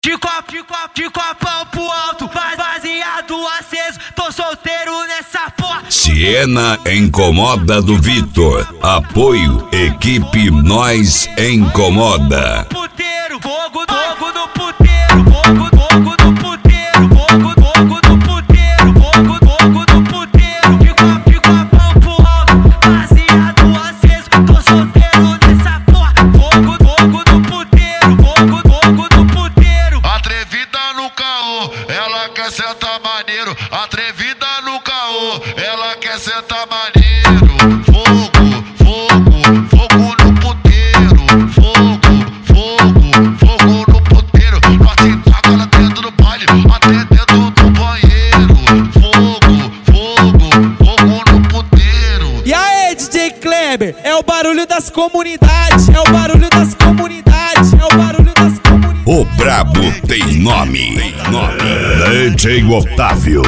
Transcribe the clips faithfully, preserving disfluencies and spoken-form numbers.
De copo, de copo, de copão pro alto, baseado aceso, tô solteiro nessa porra. Siena Incomoda do Vitor. Apoio, equipe Nós Incomoda. Puteiro, fogo, fogo no puteiro, fogo, fogo no puteiro, fogo, fogo no puteiro, fogo, fogo no puteiro. De copo, de copão pro alto, baseado aceso, tô solteiro nessa porra. Fogo, fogo no puteiro, fogo, fogo no puteiro. Atrevida no caô, ela quer sentar maneiro. Atrevida no caô, ela quer sentar maneiro. Fogo, fogo, fogo no puteiro. Fogo, fogo, fogo no puteiro. Nós se taca lá dentro do baile, até dentro do banheiro. Fogo, fogo, fogo no puteiro. E aí, D J Kleber, é o barulho das comunidades, é o barulho das comunidades, é o barulho das comunidades. O brabo tem nome, tem nome. D J Otávio.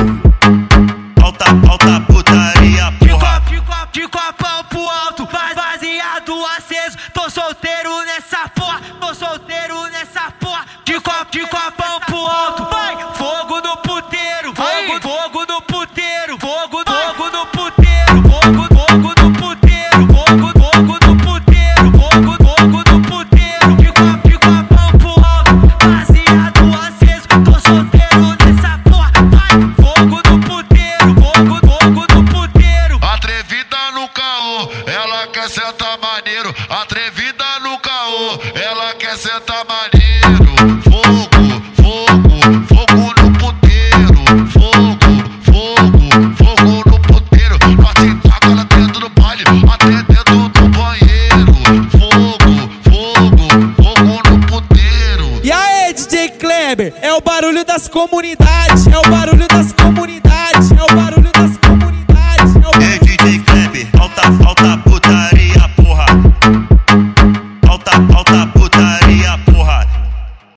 Alta, alta putaria, De porra. copo, de copo, de copão pro alto, baseado aceso, tô solteiro nessa porra, tô solteiro nessa porra. De copo, de copão pro alto, vai, fogo no puteiro, fogo, fogo no puteiro, fogo, fogo no puteiro, fogo, fogo no puteiro, fogo, fogo no puteiro, fogo, fogo no puteiro. De copo, de copão pro alto, baseado aceso, tô solteiro nessa porra, vai, fogo no puteiro, fogo, fogo no puteiro. Atrevida no caô, ela quer sentar maneiro. Atrevida no caô, ela quer sentar maneiro. Fogo, fogo, fogo no puteiro. Fogo, fogo, fogo no puteiro. Nós se taca lá dentro do baile, até dentro do banheiro. Fogo, fogo, fogo no puteiro. E aí, D J Kleber, é o barulho das comunidades, é o barulho